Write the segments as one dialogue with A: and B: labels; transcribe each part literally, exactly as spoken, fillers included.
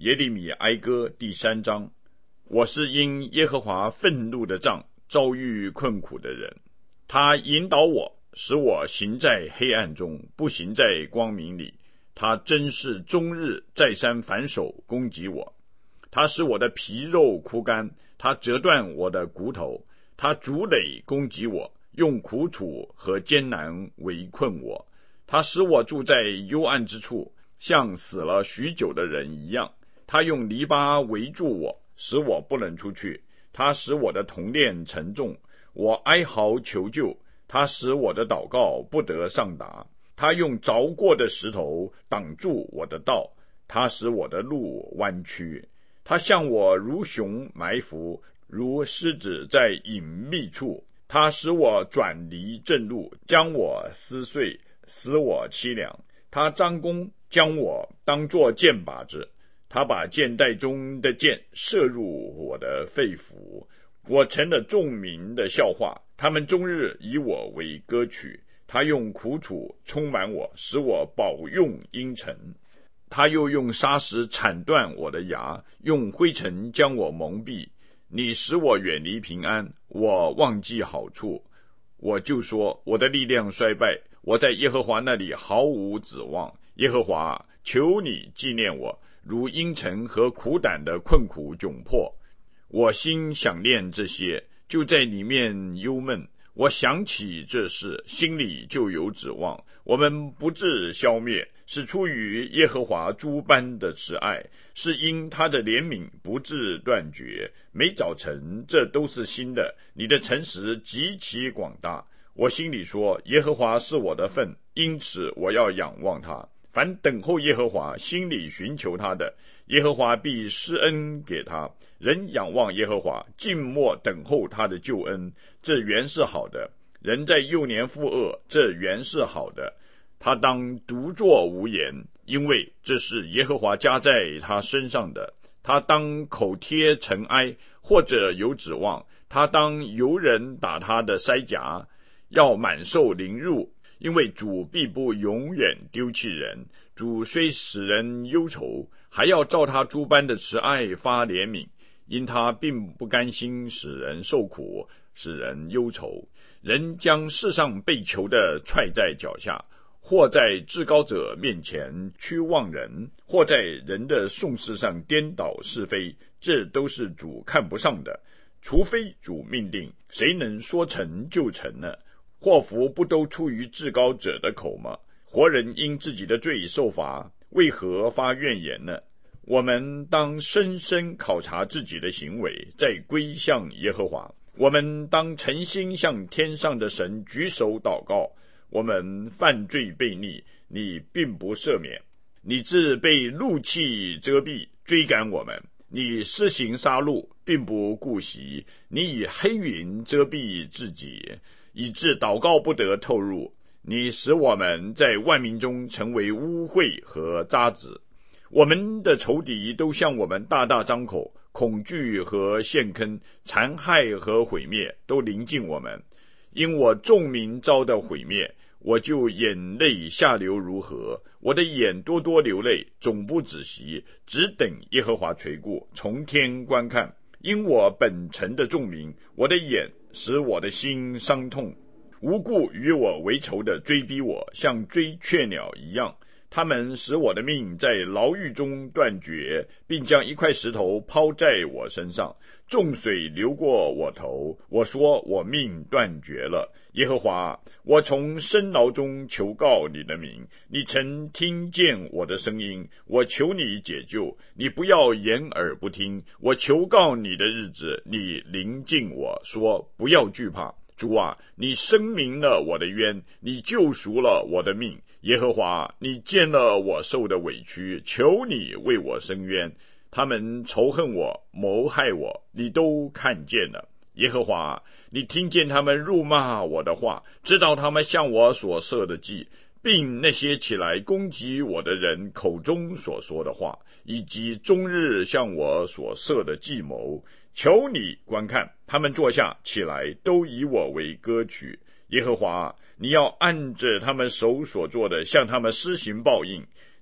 A: 耶利米哀歌第三章。我是因耶和华愤怒的杖遭遇困苦的人，他引导我，使我行在黑暗中，不行在光明里。他真是终日再三反手攻击我，他使我的皮肉枯干，他折断我的骨头，他竹垒攻击我，用苦楚和艰难围困我。他使我住在幽暗之处，像死了许久的人一样。他用篱笆围住我，使我不能出去。他使我的铜链沉重，我哀嚎求救。他使我的祷告不得上达。他用凿过的石头挡住我的道，他使我的路弯曲。他向我如熊埋伏，如狮子在隐秘处。他使我转离正路，将我撕碎，使我凄凉。他张弓，将我当作箭靶子。他把箭袋中的箭射入我的肺腑，我成了众民的笑话，他们终日以我为歌曲。他用苦楚充满我，使我饱用阴沉。他又用砂石铲断我的牙，用灰尘将我蒙蔽。你使我远离平安，我忘记好处。我就说，我的力量衰败，我在耶和华那里毫无指望。耶和华，求你纪念我，如阴沉和苦胆的困苦窘迫。我心想念这些，就在里面忧闷。我想起这事，心里就有指望。我们不致消灭，是出于耶和华诸般的慈爱，是因他的怜悯不致断绝。每早晨这都是新的，你的诚实极其广大。我心里说，耶和华是我的份，因此我要仰望他。凡等候耶和华，心里寻求他的，耶和华必施恩给他。人仰望耶和华，静默等候他的救恩，这原是好的。人在幼年负恶，这原是好的。他当独坐无言，因为这是耶和华加在他身上的。他当口贴尘埃，或者有指望。他当由人打他的腮颊，要满受凌辱。因为主必不永远丢弃人，主虽使人忧愁，还要照他诸般的慈爱发怜悯，因他并不甘心使人受苦，使人忧愁。人将世上被囚的踹在脚下，或在至高者面前屈望人，或在人的讼事上颠倒是非，这都是主看不上的。除非主命令，谁能说成就成呢？祸福不都出于至高者的口吗？活人因自己的罪受罚，为何发怨言呢？我们当深深考察自己的行为，再归向耶和华。我们当诚心向天上的神举手祷告。我们犯罪悖逆，你并不赦免。你自被怒气遮蔽，追赶我们。你施行杀戮，并不顾惜。你以黑云遮蔽自己，以致祷告不得透入。你使我们在万民中成为污秽和渣滓。我们的仇敌都向我们大大张口，恐惧和陷坑，残害和毁灭都临近我们。因我众民遭的毁灭，我就眼泪下流如河，我的眼多多流泪，总不止息，只等耶和华垂顾，从天观看。因我本城的众民，我的眼使我的心伤痛。无故与我为仇的追逼我，像追雀鸟一样。他们使我的命在牢狱中断绝，并将一块石头抛在我身上。众水流过我头，我说我命断绝了。耶和华，我从深牢中求告你的名，你曾听见我的声音，我求你解救，你不要掩耳不听。我求告你的日子，你临近我说，不要惧怕。主啊，你申明了我的冤，你救赎了我的命。耶和华，你见了我受的委屈，求你为我伸冤。他们仇恨我，谋害我，你都看见了。耶和华，你听见他们辱骂我的话，知道他们向我所设的计，并那些起来攻击我的人口中所说的话，以及终日向我所设的计谋。求你观看，他们坐下起来，都以我为歌曲。耶和华，你要按着他们手所做的向他们施行报应。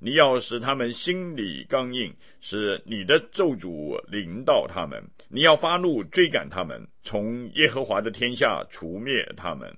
A: 你要使他们心里刚硬，使你的咒诅临到他们。你要发怒追赶他们，从耶和华的天下除灭他们。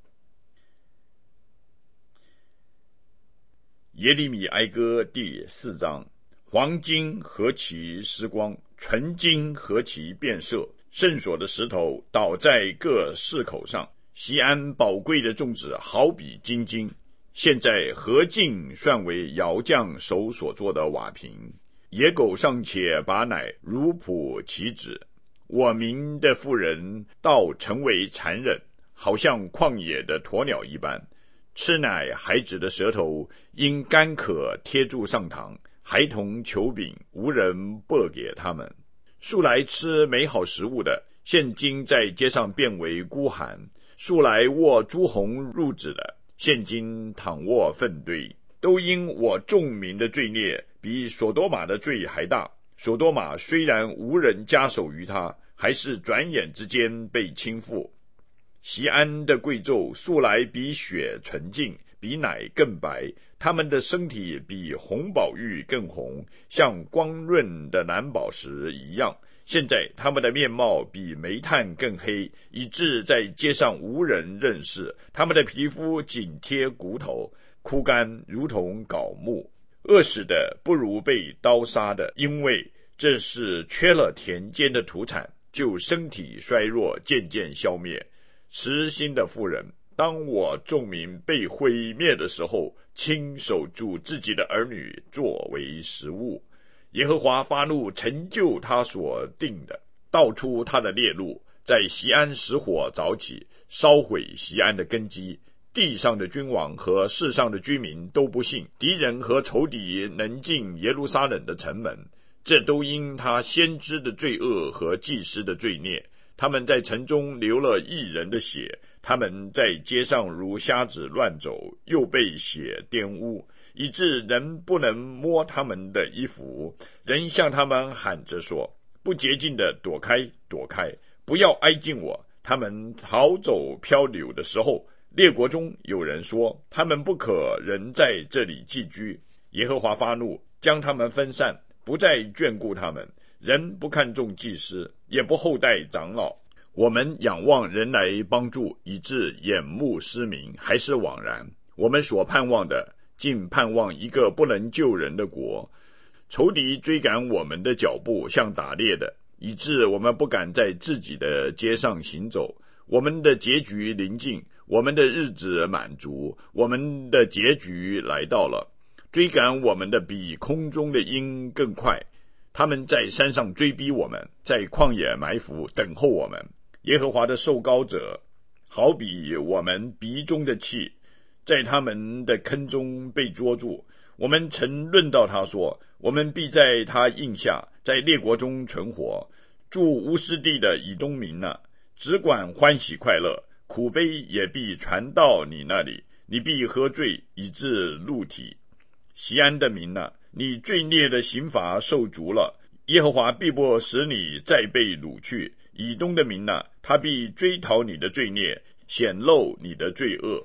A: 耶利米哀歌第四章。黄金何其失光，纯金何其变色，圣所的石头倒在各市口上。锡安宝贵的种子好比金金，现在何竟算为窑匠手所做的瓦瓶？野狗尚且把奶如哺其子，我民的妇人倒成为残忍，好像旷野的鸵鸟一般。吃奶孩子的舌头因干渴贴住上膛，孩童求饼，无人拨给他们。素来吃美好食物的，现今在街上变为孤寒；素来握朱红褥子的，现今躺卧粪堆。都因我众民的罪孽比所多玛的罪还大。所多玛虽然无人加手于他，还是转眼之间被倾覆。锡安的贵胄素来比雪纯净，比奶更白，他们的身体比红宝玉更红，像光润的蓝宝石一样。现在他们的面貌比煤炭更黑，以致在街上无人认识。他们的皮肤紧贴骨头，枯干如同槁木。饿死的不如被刀杀的，因为这是缺了田间的土产，就身体衰弱，渐渐消灭。慈心的妇人，当我众民被毁灭的时候，亲手煮自己的儿女作为食物。耶和华发怒，成就他所定的，道出他的烈怒，在锡安使火早起，烧毁锡安的根基。地上的君王和世上的居民都不信，敌人和仇敌能进耶路撒冷的城门，这都因他先知的罪恶和祭司的罪孽。他们在城中流了义人的血，他们在街上如瞎子乱走，又被血玷污，以致人不能摸他们的衣服。人向他们喊着说：不洁净的躲开，躲开，不要挨近我。他们逃走漂流的时候，列国中有人说，他们不可仍在这里寄居。耶和华发怒，将他们分散，不再眷顾他们。人不看重祭司，也不厚待长老。我们仰望人来帮助，以致眼目失明，还是枉然。我们所盼望的，竟盼望一个不能救人的国。仇敌追赶我们的脚步，像打猎的，以致我们不敢在自己的街上行走。我们的结局临近，我们的日子满足，我们的结局来到了。追赶我们的比空中的鹰更快，他们在山上追逼我们，在旷野埋伏等候我们。耶和华的受膏者好比我们鼻中的气，在他们的坑中被捉住。我们曾论到他说，我们必在他印下，在列国中存活。住乌斯地的以东民啊，只管欢喜快乐，苦悲也必传到你那里，你必喝醉，以致露体。锡安的民啊，你罪孽的刑罚受足了，耶和华必不使你再被掳去。以东的民啊，他必追讨你的罪孽，显露你的罪恶。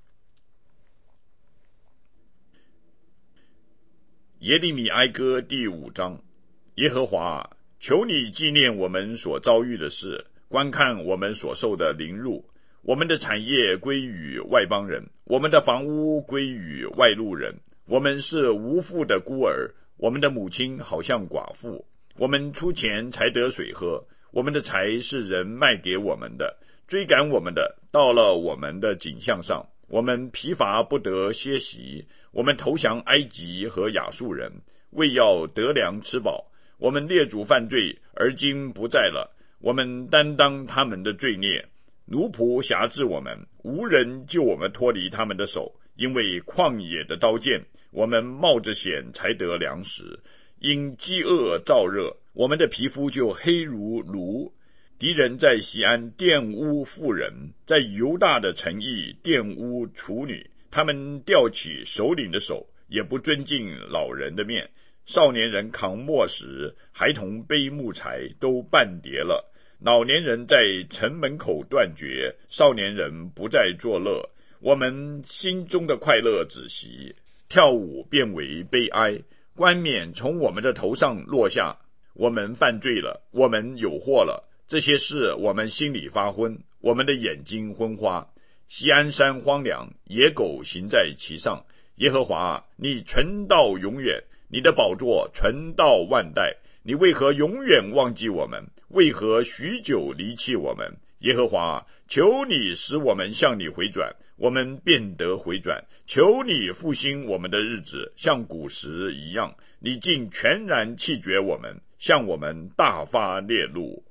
A: 耶利米哀歌第五章。耶和华，求你纪念我们所遭遇的事，观看我们所受的凌辱。我们的产业归于外邦人，我们的房屋归于外路人。我们是无父的孤儿，我们的母亲好像寡妇。我们出钱才得水喝，我们的财是人卖给我们的。追赶我们的到了我们的颈项上，我们疲乏不得歇息。我们投降埃及和亚述人，为要得粮吃饱。我们列祖犯罪，而今不在了，我们担当他们的罪孽。奴仆辖制我们，无人救我们脱离他们的手。因为旷野的刀剑，我们冒着险才得粮食。因饥饿燥热，我们的皮肤就黑如炉。敌人在锡安玷污妇人，在犹大的城邑玷污处女。他们吊起首领的手，也不尊敬老人的面。少年人扛磨石，孩童背木材，都半跌了。老年人在城门口断绝，少年人不再作乐。我们心中的快乐止息， 跳舞变为悲哀，冠冕从我们的头上落下。我们犯罪了，我们有祸了，这些事我们心里发昏，我们的眼睛昏花。锡安山荒凉，野狗行在其上。耶和华，你存到永远，你的宝座存到万代。你为何永远忘记我们？为何许久离弃我们？耶和华，求你使我们向你回转，我们便得回转。求你复兴我们的日子，像古时一样。你竟全然弃绝我们，向我们大发烈怒。